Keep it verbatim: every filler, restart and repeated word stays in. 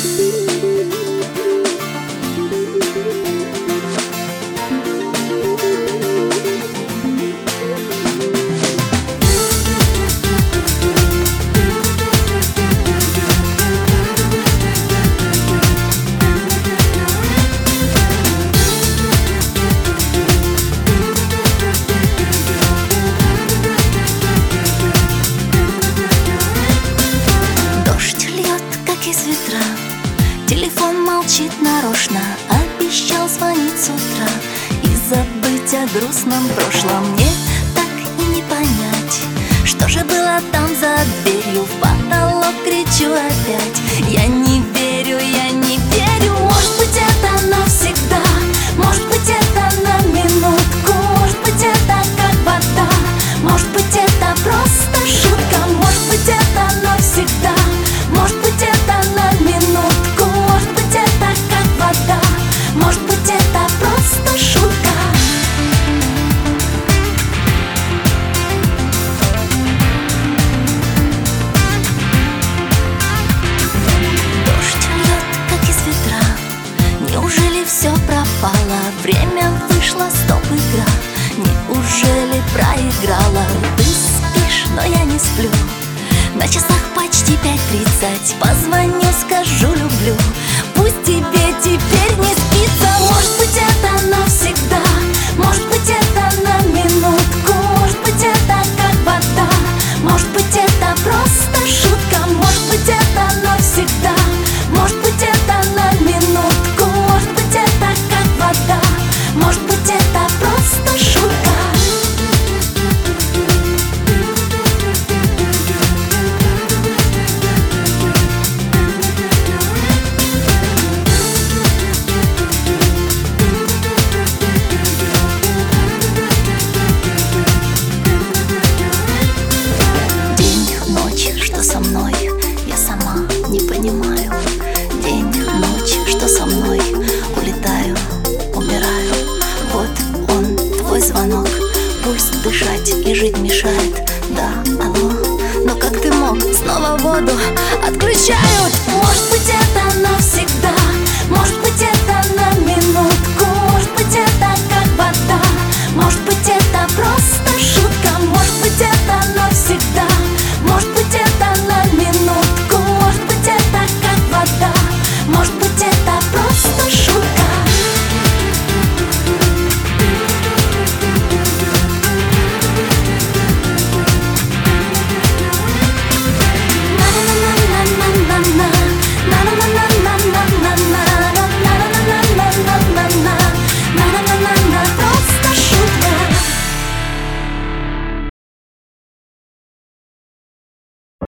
Из ветра телефон молчит нарочно, обещал звонить с утра и забыть о грустном прошлом. Мне так и не понять, что же было там за дверью. В потолок кричу опять: я не верю, я не верю. Может быть, это навсегда, может быть, это на минутку, может быть, это как вода, может быть, это просто шутка, может быть, это навсегда, может быть, это на минутку, может быть, это как вода, может быть, это просто шутка. Дождь льет, как из ведра. Неужели все пропало? Время вышло, стоп-игра. Неужели проиграла? Ты спишь, но я не сплю. На часах почти пять тридцать. Позвоню, скажу люблю. Пусть тебе теперь не спится. Может быть, это навсегда, может быть, это на минутку, может быть, это как вода, может быть, это просто шутка, может быть, это навсегда, может быть, это на минутку, может быть, это как вода, может быть, это просто шутка. Со мной, я сама не понимаю. День, ночь, что со мной? Улетаю, умираю. Вот он, твой звонок. Пульс дышать и жить мешает. Да, алло, но как ты мог? Снова воду отключают.